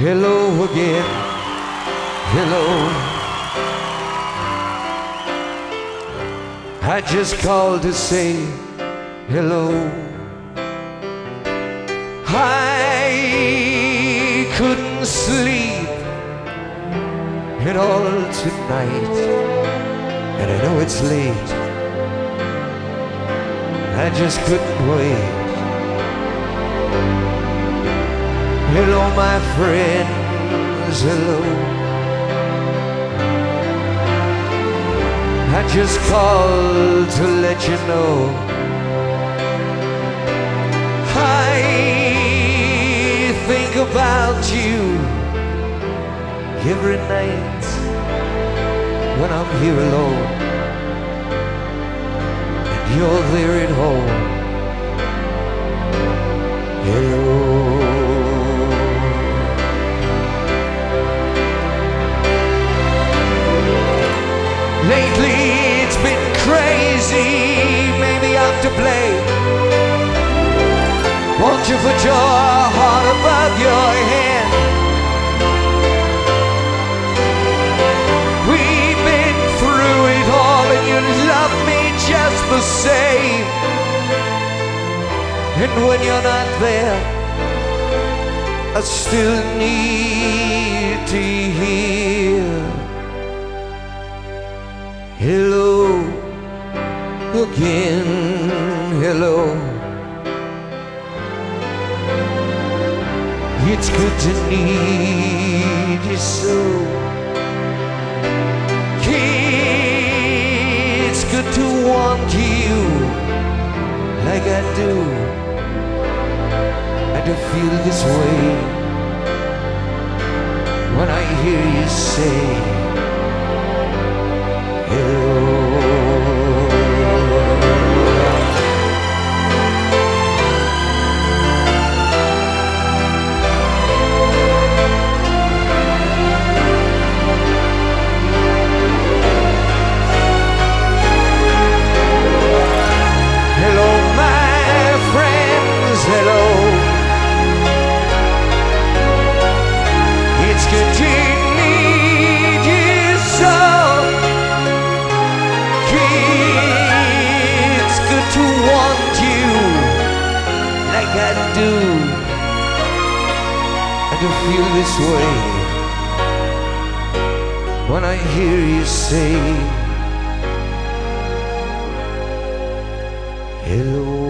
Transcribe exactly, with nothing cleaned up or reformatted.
Hello again, hello. I just called to say hello. I couldn't sleep at all tonight, and I know it's late. I just couldn't wait. Hello, my friends, hello. I just called to let you know I think about you every night when I'm here alone and you're there at home. Hello. Lately it's been crazy, maybe I'm to blame. Won't you put your heart above your head? We've been through it all and you love me just the same. And when you're not there, I still need to hear hello again, hello. It's good to need you so. It's good to want you like I do, and to feel this way when I hear you say hello. Hello, my friends, hello. It's good to meet you so. It's good to want you like I do, and to feel this way when I hear you say hello.